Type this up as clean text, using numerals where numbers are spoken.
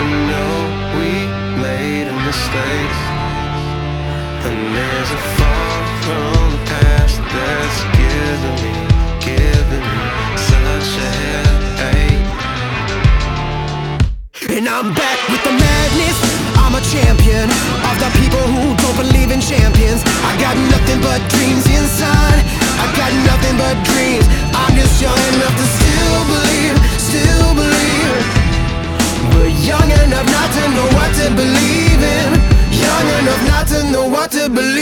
to know we made a mistake, and there's a far from the past that's giving me such a headache. And I'm back with the madness. I'm a champion of the people who don't believe in champions. I got nothing but dreams inside. I got nothing but dreams. I'm just young enough to still believe, still believe. We're young enough not to know what to believe in, young enough not to know what to believe.